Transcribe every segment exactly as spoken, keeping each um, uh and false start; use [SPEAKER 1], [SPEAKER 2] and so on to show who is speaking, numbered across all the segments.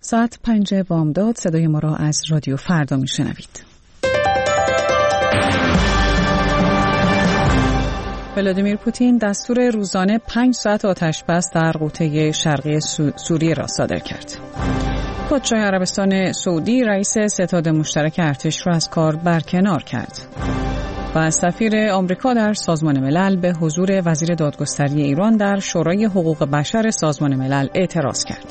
[SPEAKER 1] ساعت پنج بامداد صدای ما را از رادیو فردا میشنوید. ولادیمیر پوتین دستور روزانه پنج ساعت آتش‌بس در قوطه شرقی سوریه را صادر کرد. پادشاه عربستان سعودی رئیس ستاد مشترک ارتش را از کار برکنار کرد. و سفیر آمریکا در سازمان ملل به حضور وزیر دادگستری ایران در شورای حقوق بشر سازمان ملل اعتراض کرد.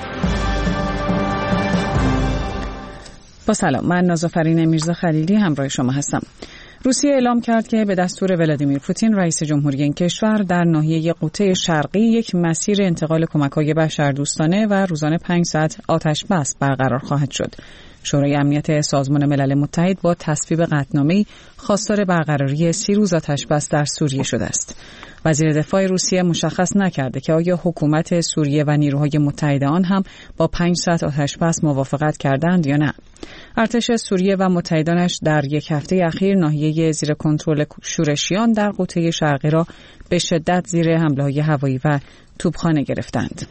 [SPEAKER 1] با سلام، من نازافرین میرزا خلیلی همراه شما هستم. روسیه اعلام کرد که به دستور ولادیمیر پوتین رئیس جمهوری این کشور در ناحیه قوطه شرقی یک مسیر انتقال کمک‌های بشردوستانه و روزانه پنج ساعت آتش بس برقرار خواهد شد. شورای امنیت سازمان ملل متحد با تصویب قطعنامه‌ای خواستار برقراری سی روز آتش بس در سوریه شده است. وزیر دفاع روسیه مشخص نکرده که آیا حکومت سوریه و نیروهای متحد آن هم با پنج ساعت آتش بس موافقت کردند یا نه. ارتش سوریه و متحدانش در یک هفته اخیر ناحیه زیر کنترل شورشیان در قوطه شرقی را به شدت زیر حمله‌های هوایی و توپخانه گرفتند.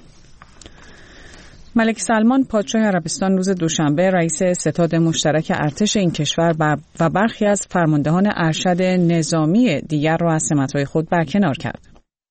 [SPEAKER 1] ملک سلمان پادشاه عربستان روز دوشنبه رئیس ستاد مشترک ارتش این کشور و برخی از فرماندهان ارشد نظامی دیگر را از سمت‌های خود برکنار کرد.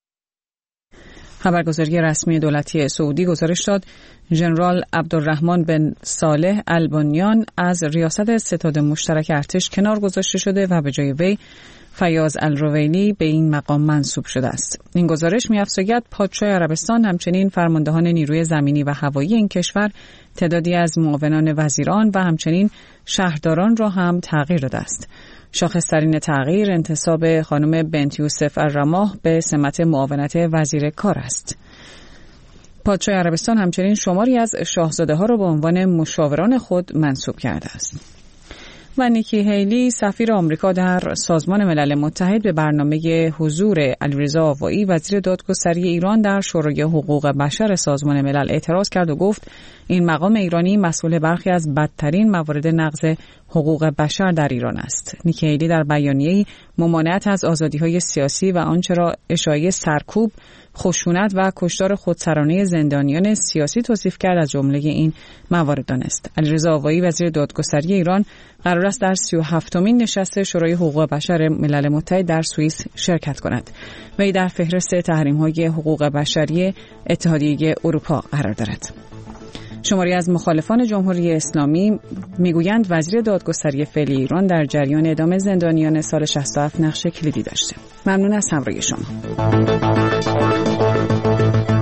[SPEAKER 1] خبرگزاری رسمی دولتی سعودی گزارش داد ژنرال عبدالرحمن بن صالح البنیان از ریاست ستاد مشترک ارتش کنار گذاشته شده و به جای وی فیاض الرویلی به این مقام منصوب شده است. این گزارش می‌افزاید پادشاه عربستان همچنین فرماندهان نیروی زمینی و هوایی این کشور تعدادی از معاونان وزیران و همچنین شهرداران را هم تغییر داده است. شاخص‌ترین تغییر انتصاب خانم بنت یوسف الرماح به سمت معاونت وزیر کار است. پادشاه عربستان همچنین شماری از شاهزاده‌ها را به عنوان مشاوران خود منصوب کرده است. و نیکی هیلی سفیر آمریکا در سازمان ملل متحد به برنامه حضور علیرضا آوایی وزیر دادگستری ایران در شورای حقوق بشر سازمان ملل اعتراض کرد و گفت این مقام ایرانی مسئول برخی از بدترین موارد نقض حقوق بشر در ایران است. نیکی هیلی در بیانیه‌ای ممانعت از آزادی‌های سیاسی و آنچه را اشاعه سرکوب، خشونت و کشتار خودسرانه زندانیان سیاسی توصیف کرد از جمله این موارد دانست. علیرضا آوایی وزیر دادگستری ایران قرار است در سی و هفتمین نشست شورای حقوق بشر ملل متحد در سوئیس شرکت کند. وی در فهرست تحریم‌های حقوق بشری اتحادیه اروپا قرار دارد. شماری از مخالفان جمهوری اسلامی میگویند وزیر دادگستری فعلی ایران در جریان اعدام زندانیان سال شصت و هفت نقش کلیدی داشته. ممنون از همراهی شما.